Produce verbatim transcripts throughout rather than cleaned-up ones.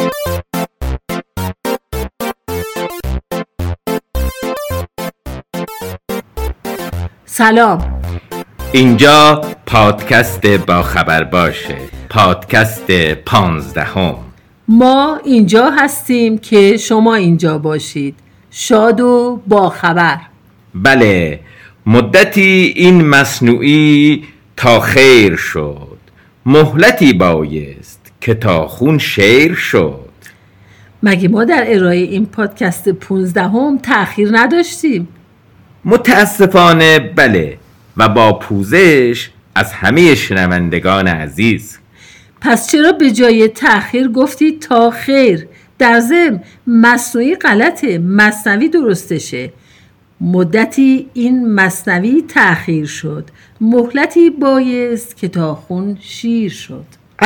سلام، اینجا پادکست با خبر باشه، پادکست پانزدهم. ما اینجا هستیم که شما اینجا باشید، شاد و با خبر. بله، مدتی این مصنوعی تا خیر شد، مهلتی بایست که تا خون شیر شد. مگه ما در ارائه این پادکست پونزدهم تأخیر نداشتیم؟ متاسفانه بله، و با پوزش از همه شنوندگان عزیز. پس چرا به جای تأخیر گفتی تا خیر؟ در ضمن مصنوعی غلطه، مثنوی درستشه. مدتی این مثنوی تأخیر شد، مهلتی بایست که تا خون شیر شد.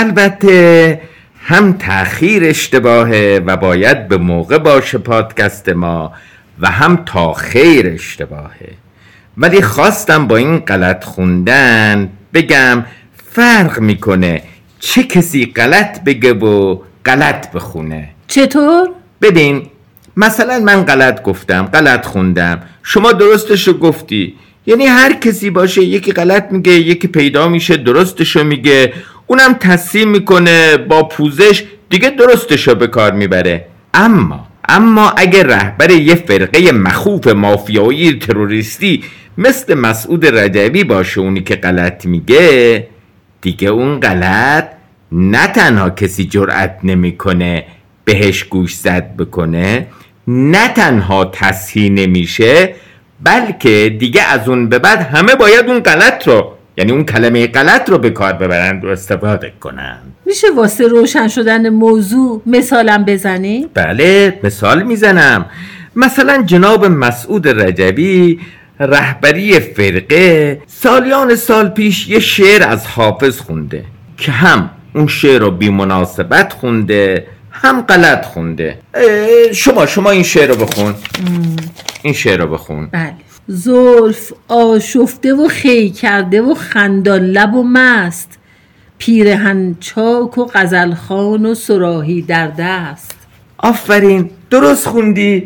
البته هم تأخیر اشتباهه و باید به موقع باشه پادکست ما، و هم تا خیر اشتباهه. ولی خواستم با این غلط خوندن بگم فرق میکنه چه کسی غلط بگه و غلط بخونه. چطور؟ ببین، مثلا من غلط گفتم، غلط خوندم، شما درستشو گفتی. یعنی هر کسی باشه، یکی غلط میگه، یکی پیدا میشه درستشو میگه، اونم تصحیح میکنه با پوزش دیگه درستشو به کار میبره. اما اما اگه رهبر یه فرقه مخوف مافیایی تروریستی مثل مسعود رجبی باشه اونی که غلط میگه، دیگه اون غلط نه تنها کسی جرأت نمیکنه بهش گوش زد بکنه، نه تنها تصحیح نمیشه، بلکه دیگه از اون به بعد همه باید اون غلط رو، یعنی اون کلمه غلط رو به کار ببرند و استفاده کنند. میشه واسه روشن شدن موضوع مثالم بزنی؟ بله، مثال میزنم. مثلا جناب مسعود رجبی رهبری فرقه سالیان سال پیش یه شعر از حافظ خونده که هم اون شعر رو بی مناسبت خونده هم غلط خونده. شما شما این شعر رو بخون. ام. این شعر رو بخون. بله. زلف آشفته و خی کرده و خندان لب و مست، پیرهن چاک و غزلخوان و صراحی در دست. آفرین، درست خوندی.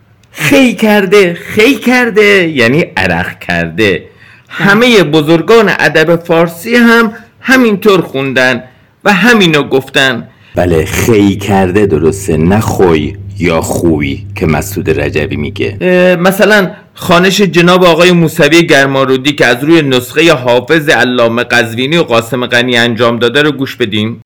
خی کرده، خی کرده یعنی عرق کرده. همه بزرگان ادب فارسی هم همینطور خوندن و همینو گفتن. بله، خی کرده درسته، نه خوی یا خوی که مسعود رجبی میگه. مثلا خوانش جناب آقای موسوی گرمارودی که از روی نسخه حافظ علامه قزوینی و قاسم غنی انجام داده رو گوش بدیم.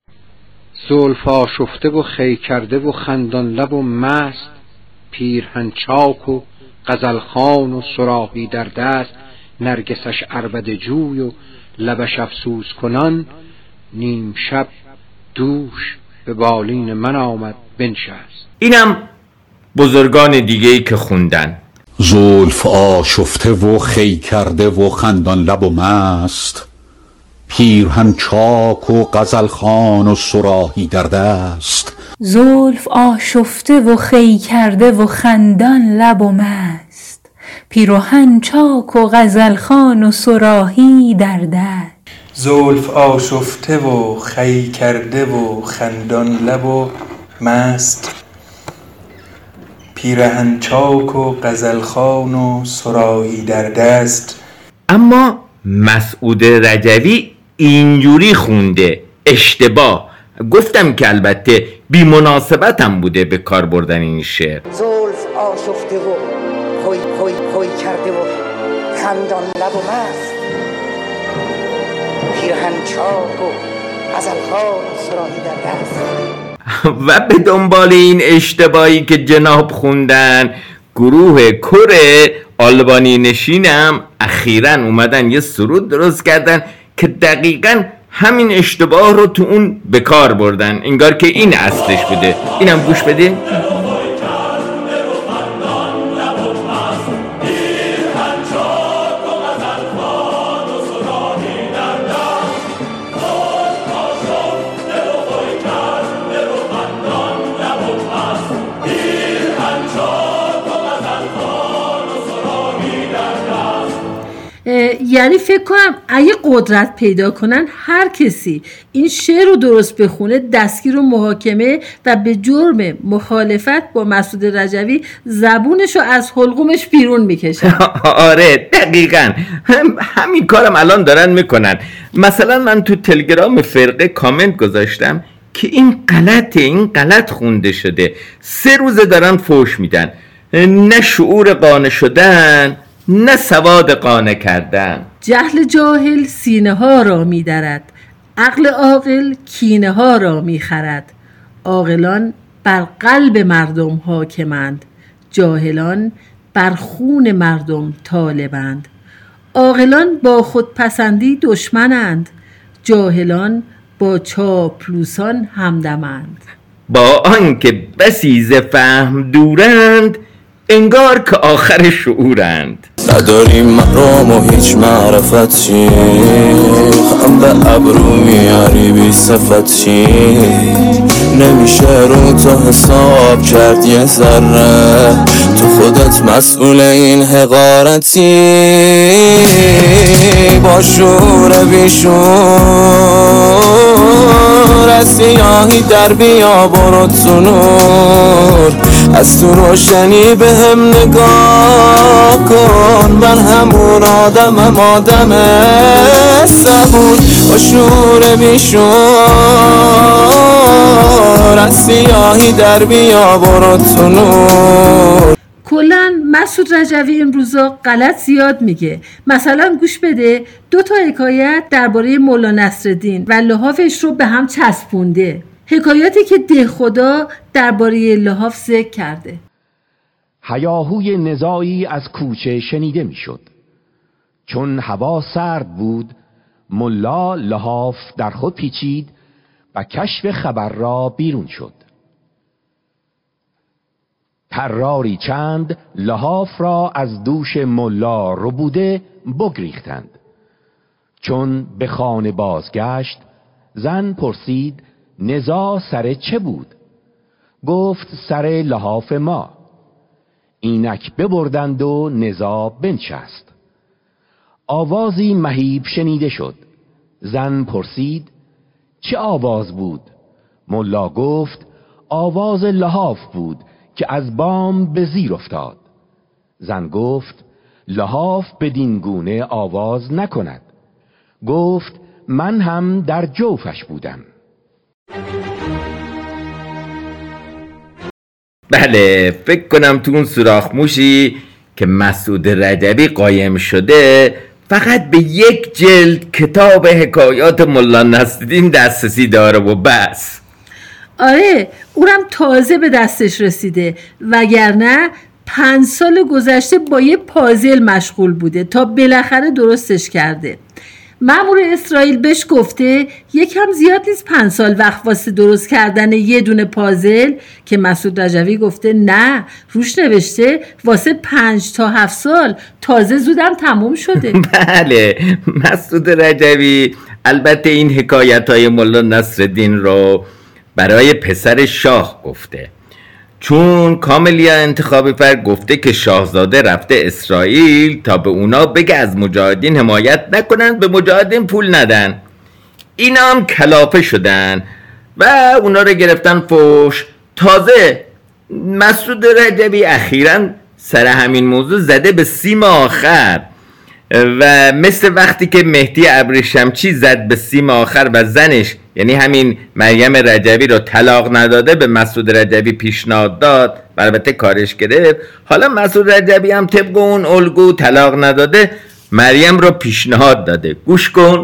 زلف آشفته و خی کرده و خندان لب و مست، پیرهن چاک و غزلخوان و صراحی در دست، نرگسش عربده جوی و لبش افسوس کنان، نیم شب دوش به بالین من آمد بنشست. اینم بزرگان دیگه‌ای که خوندن. زلف آشفته و خی کرده و خندان لب و مست، پیرهن چاک و غزلخوان و صراحی در دست. زلف آشفته و خی کرده و خندان لب و مست، پیرهن چاک و غزلخوان و صراحی در دست. زلف آشفته و خی کرده و خندان لب و مست، پیرهن چاک و غزلخوان و صراحی در دست. اما مسعود رجبی اینجوری خونده، اشتباه. گفتم که البته بی مناسبت هم بوده به کار بردن این شعر. زلف آشفته و خوی خوی خوی کرده و خندان لب و مست، پیرهن چاک و غزلخوان و صراحی در دست. و به دنبال این اشتباهی که جناب خوندن، گروه کره آلبانی نشینم اخیراً اومدن یه سرود درست کردن که دقیقاً همین اشتباه رو تو اون به کار بردن، انگار که این اصلش بوده. اینم گوش بده. یعنی فکر کنم اگه قدرت پیدا کنن هر کسی این شعر رو درست بخونه دستگیر و محاکمه و به جرم مخالفت با مسعود رجوی زبونش رو از حلقومش بیرون میکشن. آره دقیقاً هم همین کارم الان دارن میکنن. مثلا من تو تلگرام فرقه کامنت گذاشتم که این غلطه، این غلط خونده شده، سه روزه دارن فوش میدن، نه شعور قانع شدن نه سواد قانع کردن. جهل جاهل سینه ها را میدرد، عقل عاقل کینه ها را میخرد. عاقلان بر قلب مردم حاکمند، جاهلان بر خون مردم طالبند. عاقلان با خودپسندی دشمنند، جاهلان با چاپلوسان همدمند. با آنکه بسی ز فهم دورند، انگار که آخر شعورند. نداریم مرام و هیچ معرفت چی، خم به ابرو میاری بی صفت چی، نمیشه رو تو حساب کرد یه ذره، تو خودت مسئول این حقارتی. با شعور بیشور از سیاهی در بیا برو تو نور، از تو روشنی به هم نگاه کن. من همون آدمم، آدم صبور، با شعور بیشور از سیاهی در بیا برو تو نور. کلن مسعود رجوی این روزا غلط زیاد میگه. مثلا گوش بده، دو تا حکایت درباره مولا نصرالدین و لحافش رو به هم چسبونده. حکایاتی که دهخدا درباره لحاف ذکر کرده. هیاهوی نزاعی از کوچه شنیده میشد. چون هوا سرد بود، ملا لحاف در خود پیچید و کشف خبر را بیرون شد. طراری چند لحاف را از دوش ملا ربوده بگریختند. چون به خانه بازگشت، زن پرسید نزاع سر چه بود؟ گفت سر لحاف ما. اینک ببردند و نزاع بنشست. آوازی مهیب شنیده شد. زن پرسید چه آواز بود؟ ملا گفت آواز لحاف بود که از بام به زیر افتاد. زن گفت لحاف بدین گونه آواز نکند. گفت من هم در جوفش بودم. بله، فکر کنم تو اون سوراخ موشی که مسعود رجوی قایم شده فقط به یک جلد کتاب حکایات مولا نصرالدین دسترسی داره و بس. آره، اونم تازه به دستش رسیده، وگرنه پنج سال گذشته با یه پازل مشغول بوده تا بالاخره درستش کرده. مأمور اسرائیل بهش گفته یکم زیاد نیست پنج سال وقت واسه درست کردن یه دونه پازل، که مسعود رجوی گفته نه، روش نوشته واسه پنج تا هفت سال، تازه زودم تموم شده. بله، مسعود رجوی البته این حکایت‌های مولا نصرالدین رو برای پسر شاه گفته، چون کاملیا انتخابی فرد گفته که شاهزاده رفته اسرائیل تا به اونا بگه از مجاهدین حمایت نکنن، به مجاهدین پول ندن. اینا هم کلافه شدن و اونا رو گرفتن فوش. تازه مسعود رجوی اخیراً سر همین موضوع زده به سیم آخر و مثل وقتی که مهدی ابریشمچی زد به سیم آخر و زنش، یعنی همین مریم رجوی رو طلاق نداده، به مسعود رجوی پیشنهاد داد، البته کارش گرفت. حالا مسعود رجوی هم طبق اون الگو طلاق نداده، مریم رو پیشنهاد داده. گوش کن.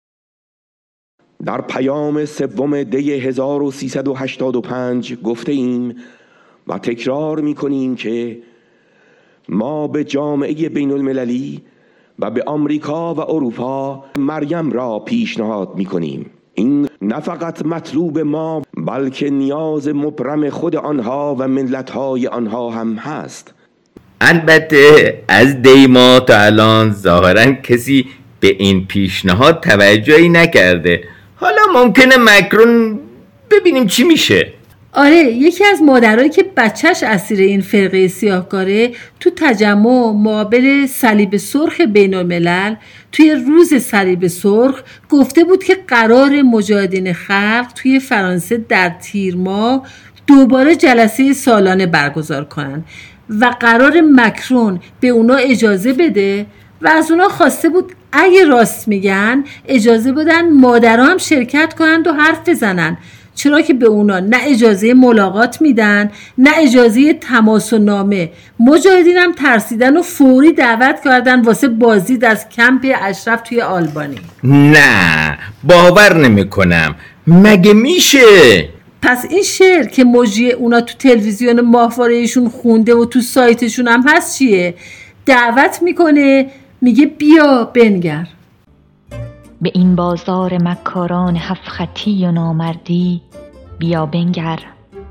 در پیام سوم دی هزار و سیصد و هشتاد و پنج گفته ایم و تکرار می کنیم که ما به جامعه بین المللی و به آمریکا و اروپا مریم را پیشنهاد می کنیم. این نه فقط مطلوب ما بلکه نیاز مبرم خود آنها و ملت‌های آنها هم هست. البته از دیما تا الان ظاهراً کسی به این پیشنهاد توجهی نکرده. حالا ممکنه مکرون، ببینیم چی میشه. آره، یکی از مادرایی که بچهش اسیر این فرقه سیاهکاره تو تجمع مقابل صلیب سرخ بین الملل توی روز صلیب سرخ گفته بود که قرار مجاهدین خلق توی فرانسه در تیر ماه دوباره جلسه سالانه برگزار کنن و قرار مکرون به اونا اجازه بده و از اونا خواسته بود اگه راست میگن اجازه بدن مادرها هم شرکت کنند و حرف بزنن، چرا که به اونا نه اجازه ملاقات میدن نه اجازه تماس و نامه. مجاهدین هم ترسیدن و فوری دعوت کردن واسه بازدید از کمپ اشرف توی آلبانی. نه باور نمی کنم، مگه میشه؟ پس این شعر که مجری اونا تو تلویزیون ماهواره‌شون خونده و تو سایتشون هم هست چیه؟ دعوت میکنه، میگه بیا بنگر به این بازار مکاران هفت خطی و نامردی، بیا بنگر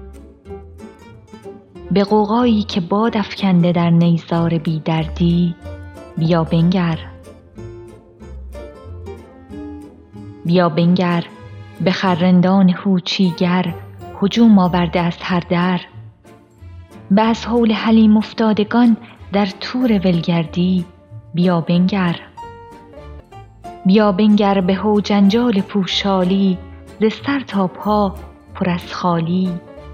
به غوغایی که باد افکنده در نیزار بی دردی، بیا بنگر بیا بنگر به خرندان هوچیگر هجوم آورده از هر در، به از حول حلیم افتادگان در تور ولگردی، بیا بنگر بیا بنگر به هو جنجال پوشالی ز سر تا پا پر از خالی،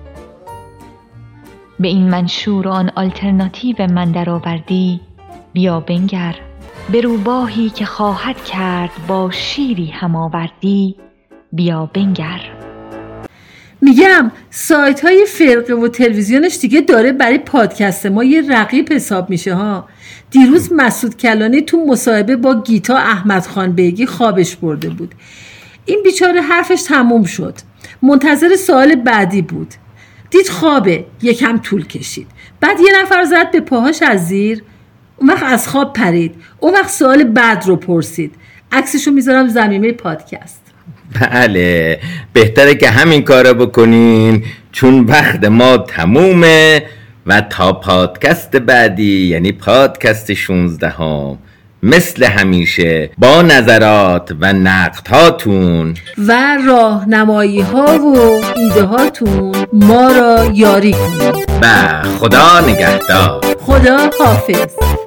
به این منشور و آن آلترناتیو من در آوردی، بیا بنگر به روباهی که خواهد کرد با شیری هم آوردی، بیا بنگر. میگم سایت های فرقه و تلویزیونش دیگه داره برای پادکست ما یه رقیب حساب میشه ها. دیروز مسعود کلانی تو مصاحبه با گیتا احمدخان بیگی خوابش برده بود. این بیچاره حرفش تموم شد، منتظر سوال بعدی بود، دید خوابه، یکم طول کشید، بعد یه نفر زد به پاهاش از زیر، اون وقت از خواب پرید، اون وقت سوال بعد رو پرسید. عکسشو میذارم زمینه پادکست. بله بهتره که همین کارو بکنین چون وقت ما تمومه و تا پادکست بعدی یعنی پادکست شانزده هم مثل همیشه با نظرات و نقدهاتون و راهنمایی ها و ایده هاتون ما را یاری کنید. و خدا نگهدار. خدا حافظ.